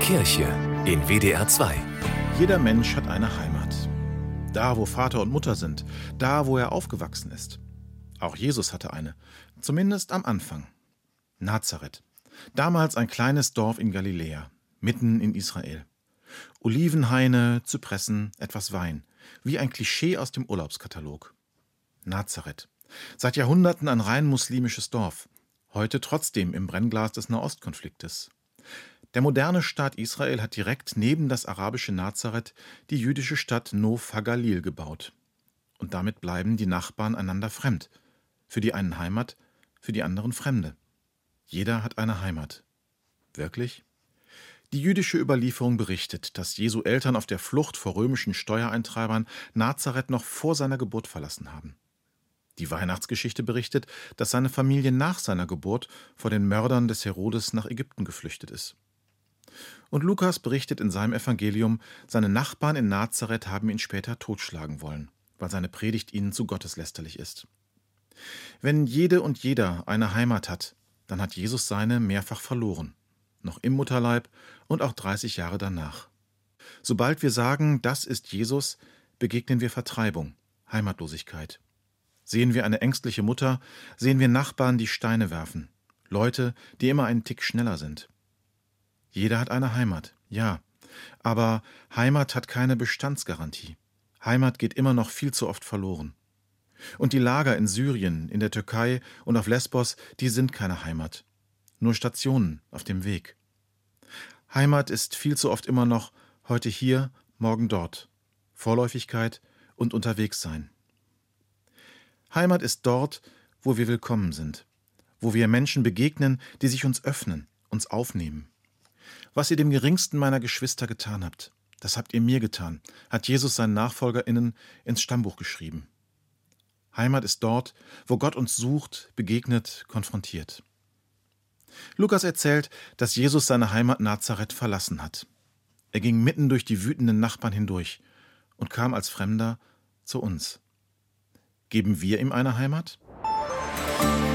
Kirche in WDR 2. Jeder Mensch hat eine Heimat. Da, wo Vater und Mutter sind, da, wo er aufgewachsen ist. Auch Jesus hatte eine, zumindest am Anfang. Nazareth, damals ein kleines Dorf in Galiläa, mitten in Israel. Olivenhaine, Zypressen, etwas Wein, wie ein Klischee aus dem Urlaubskatalog. Nazareth, seit Jahrhunderten ein rein muslimisches Dorf, heute trotzdem im Brennglas des Nahostkonfliktes. Der moderne Staat Israel hat direkt neben das arabische Nazareth die jüdische Stadt Nof HaGalil gebaut. Und damit bleiben die Nachbarn einander fremd. Für die einen Heimat, für die anderen Fremde. Jeder hat eine Heimat. Wirklich? Die jüdische Überlieferung berichtet, dass Jesu Eltern auf der Flucht vor römischen Steuereintreibern Nazareth noch vor seiner Geburt verlassen haben. Die Weihnachtsgeschichte berichtet, dass seine Familie nach seiner Geburt vor den Mördern des Herodes nach Ägypten geflüchtet ist. Und Lukas berichtet in seinem Evangelium, seine Nachbarn in Nazareth haben ihn später totschlagen wollen, weil seine Predigt ihnen zu gotteslästerlich ist. Wenn jede und jeder eine Heimat hat, dann hat Jesus seine mehrfach verloren, noch im Mutterleib und auch 30 Jahre danach. Sobald wir sagen, das ist Jesus, begegnen wir Vertreibung, Heimatlosigkeit. Sehen wir eine ängstliche Mutter, sehen wir Nachbarn, die Steine werfen, Leute, die immer einen Tick schneller sind. Jeder hat eine Heimat, ja, aber Heimat hat keine Bestandsgarantie. Heimat geht immer noch viel zu oft verloren. Und die Lager in Syrien, in der Türkei und auf Lesbos, die sind keine Heimat. Nur Stationen auf dem Weg. Heimat ist viel zu oft immer noch heute hier, morgen dort. Vorläufigkeit und Unterwegssein. Heimat ist dort, wo wir willkommen sind, wo wir Menschen begegnen, die sich uns öffnen, uns aufnehmen. Was ihr dem geringsten meiner Geschwister getan habt, das habt ihr mir getan, hat Jesus seinen NachfolgerInnen ins Stammbuch geschrieben. Heimat ist dort, wo Gott uns sucht, begegnet, konfrontiert. Lukas erzählt, dass Jesus seine Heimat Nazareth verlassen hat. Er ging mitten durch die wütenden Nachbarn hindurch und kam als Fremder zu uns. Geben wir ihm eine Heimat?